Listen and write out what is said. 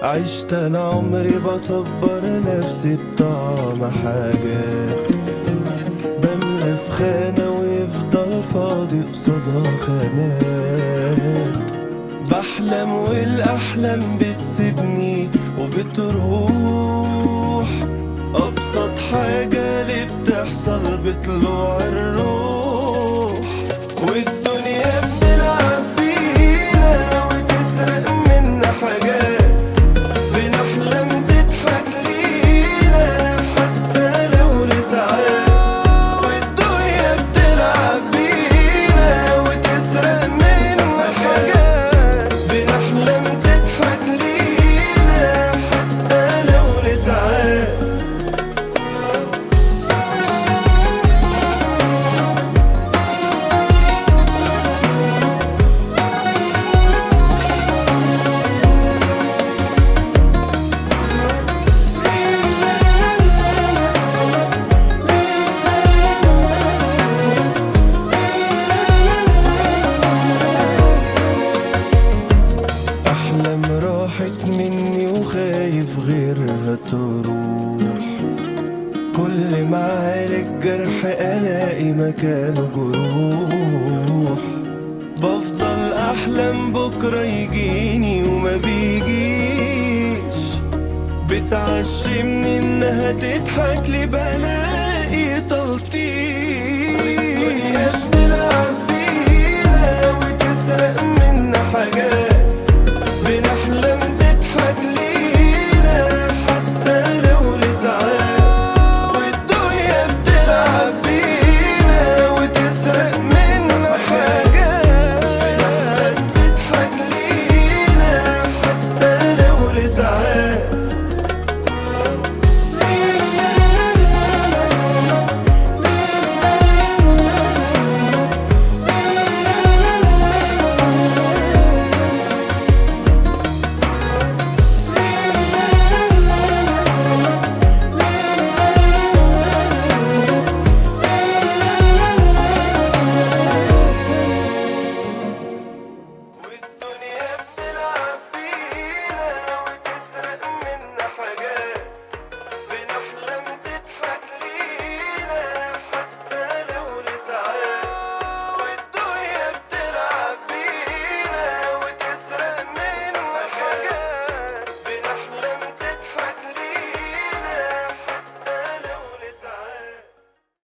عشت انا عمري بصبر نفسي بطعم حاجات، بملى في خانة ويفضل فاضي قصادها خانات. بحلم والاحلام بتسيبني وبتروح، ابسط حاجة اللي بتحصل بطلوع الروح. والدنيا بتلعب بينا وتسرق منا حاجات، بنحلم تضحك لينا حتى لو لساعات. والدنيا بتلعب بينا وتسرق منا حاجات، بنحلم تضحك لينا حتى لو لساعات. أحلام راحت مني وخايف غيرها تروح، كل ما أعالج جرح ألاقي مكانه جروح. بفضل أحلم بكرة يجيني وما بيجيش، بتعشمني إنها تضحك لي بلاقي تلطيش.